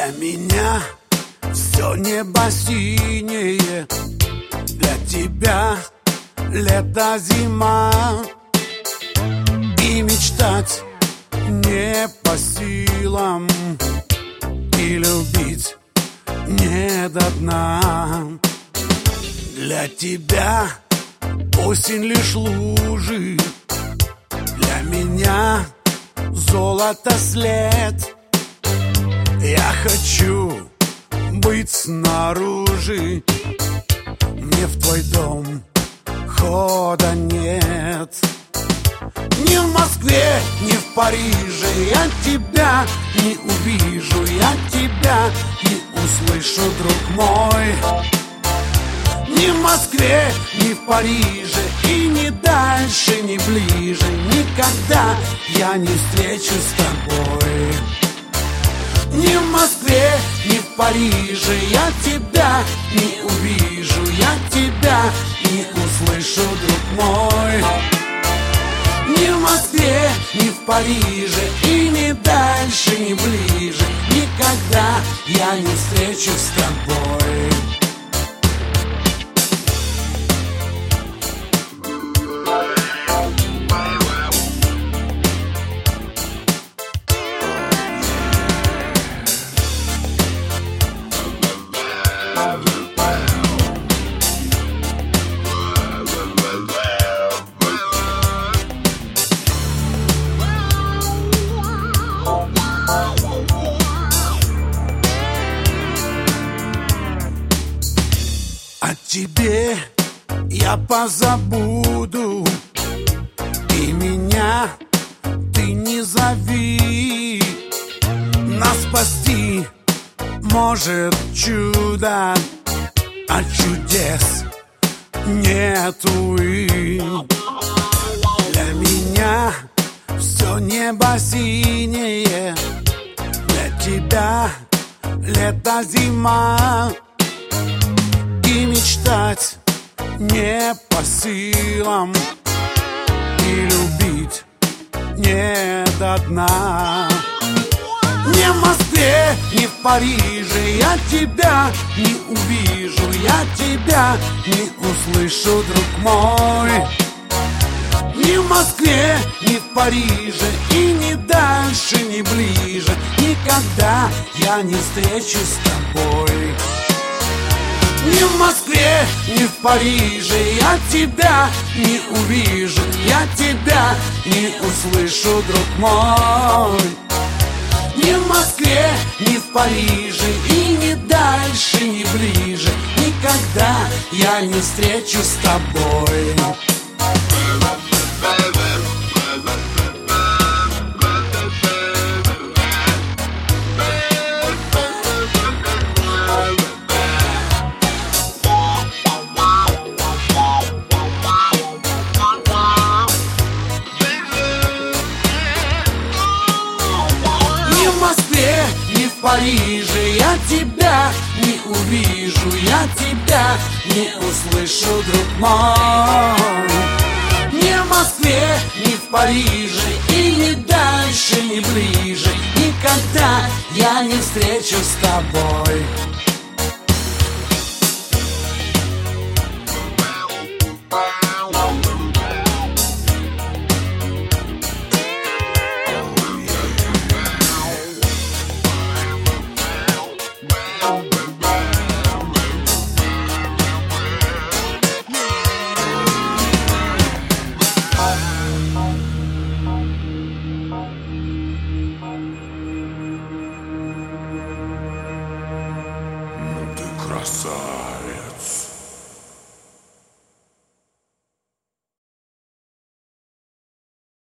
Для меня все небо синее, для тебя лето, зима. И мечтать не по силам, и любить не до дна. Для тебя осень лишь лужи, для меня золото след. Я хочу быть снаружи, мне в твой дом хода нет. Ни в Москве, ни в Париже я тебя не увижу, я тебя не услышу, друг мой. Ни в Москве, ни в Париже, и ни дальше, ни ближе, никогда я не встречусь с тобой. Ни в Москве, ни в Париже я тебя не увижу, я тебя не услышу, друг мой. Ни в Москве, ни в Париже, и ни дальше, ни ближе, никогда я не встречусь с тобой. О тебе я позабуду, и меня ты не зови. Нас спасти может чудо, а чудес нету. И для меня все небо синее, для тебя лето, зима. И мечтать не по силам, и любить не до дна. Ни в Москве, ни в Париже я тебя не увижу, я тебя не услышу, друг мой. Ни в Москве, ни в Париже, и ни дальше, ни ближе, никогда я не встречусь с тобой. Ни в Москве, ни в Париже я тебя не увижу, я тебя не услышу, друг мой. Ни в Москве, ни в Париже, и ни дальше, ни ближе, никогда я не встречусь с тобой. В Париже я тебя не увижу, я тебя не услышу, друг мой. Ни в Москве, ни в Париже, и ни дальше, ни ближе, никогда я не встречусь с тобой. Красавица.